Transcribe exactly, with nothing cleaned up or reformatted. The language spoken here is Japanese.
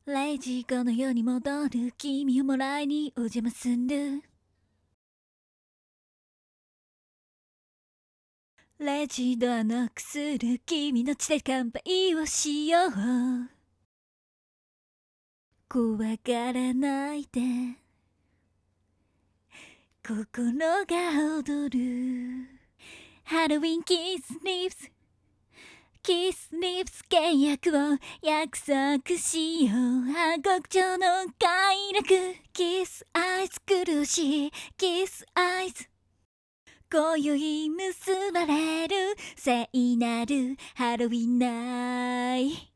レイジこの世に戻る君をもらいにお邪魔する。レジドアノックする君の地で乾杯をしよう。怖がらないで心が踊る。ハロウィンキスリップスキスリップス契約を約束しよう。暗黒調の快楽キスアイズ苦しいキスアイズ今宵結ばれる聖なるハロウィンナイト。